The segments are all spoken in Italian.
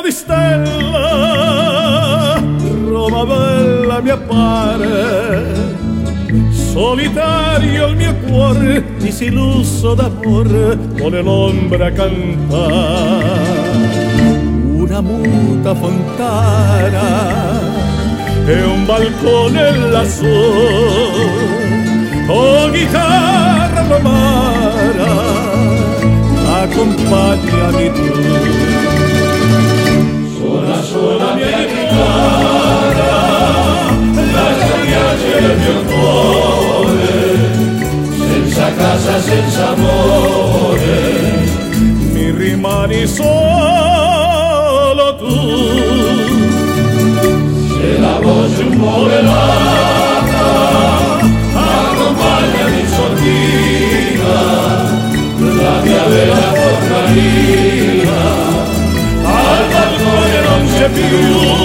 di stella, Roma bella mi appare. Solitario il mio cuore, disiluso d'amore, vuole l'ombra cantare. Una muta fontana e un balcone lassù, oh chitarra romana, accompagnami tu. Suona, suona mia chitarra, lascia piangere il mio cuore, senza casa, senza amore, mi rimani solo tu. Se la voce un po' velata, accompagnami in sordina, la mia vera portarina, al balcone non c'è più.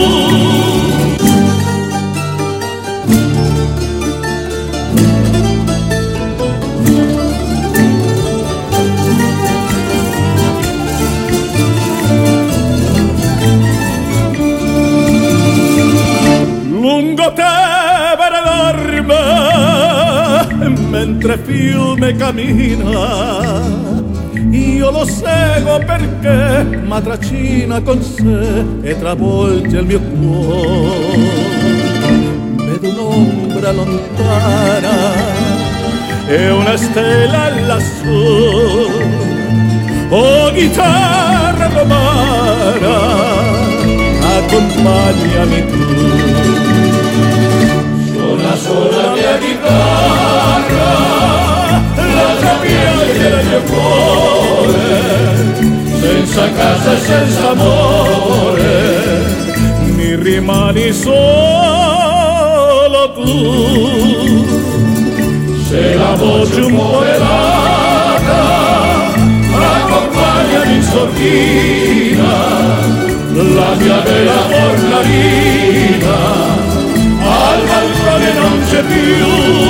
Lungo Tevere dorme mentre fiume cammina, io lo seguo perché m'atracina con sé e travolge il mio cuore. Vedo un'ombra lontana e una stella lassù, oh chitarra romana, accompagnami tu. Suona, suona mia chitarra, lascia piangere il mio cuore, senza casa e senza amore, mi rimani solo tu. Se la voce un po' velata, accompagnami in sordina, la mia bella portarina, al balcone non c'è più.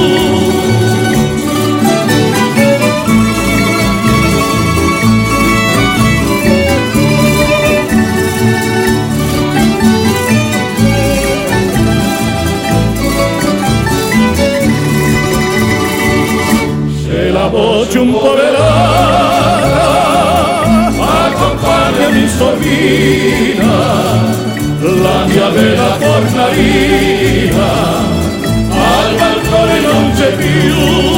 Se la voce un po' velata, accompagnami in sordina, la mia bella portarina, al balcone non c'è più.